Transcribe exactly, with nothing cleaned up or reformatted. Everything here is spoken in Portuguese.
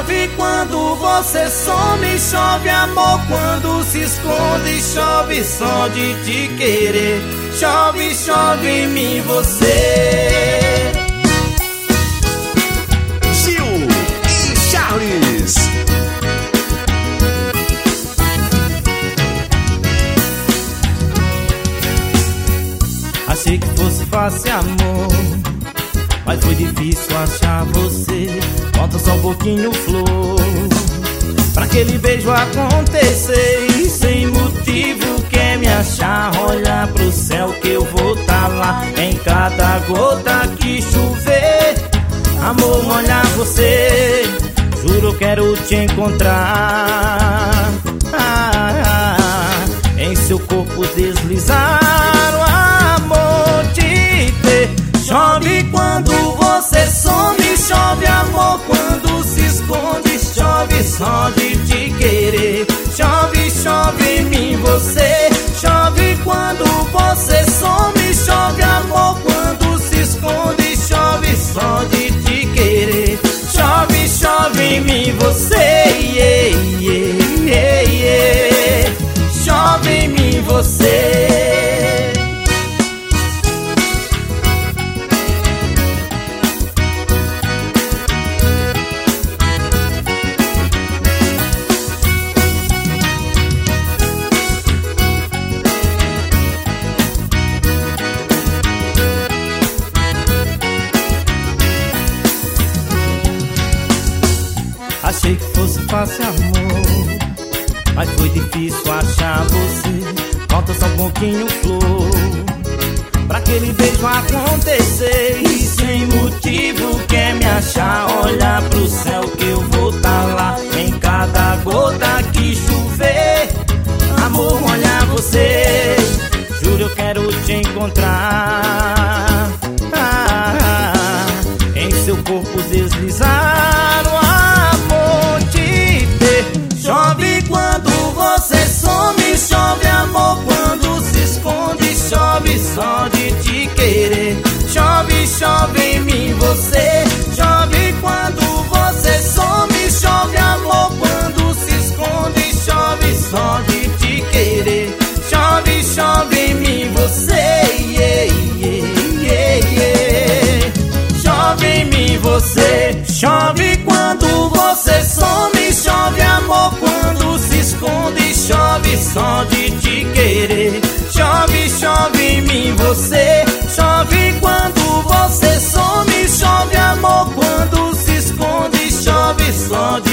Chove quando você some, chove amor quando se esconde, chove só de te querer, chove, chove em mim você. Gil e Charles. Achei que fosse fácil amor, mas foi difícil achar você. Falta só um pouquinho flor pra aquele beijo acontecer. E sem motivo quer me achar, olhar pro céu que eu vou tá lá. Em cada gota que chover, amor, molhar você. Juro eu quero te encontrar, ah, ah, em seu corpo deslizar, o amor te ter. Chove quando você some, chove amor quando se esconde, chove só de te querer, chove, chove em mim você. Chove quando você some, chove amor quando se esconde, chove só de te querer, chove, chove em mim você, yeah, yeah, yeah, yeah. Chove em mim você. Achei que fosse fácil amor, mas foi difícil achar você. Falta só um pouquinho flor pra aquele beijo acontecer. E sem motivo quer me achar, olhar pro céu que eu vou tá lá. Em cada gota que chover, amor, molhar você. Juro eu quero te encontrar, ah, ah, em seu corpo deslizar, o amor te ter. Chove quando você some, chove amor quando se esconde, chove só de te querer, chove, chove em mim você. Chove quando você some, chove amor quando se esconde, chove só de te querer, chove, chove em mim você, yeah, yeah, yeah, yeah. Chove em mim você. Chove quando você some, chove amor quando se esconde, chove só de te querer, chove, chove em mim você. Chove quando você some, chove amor quando se esconde, chove só de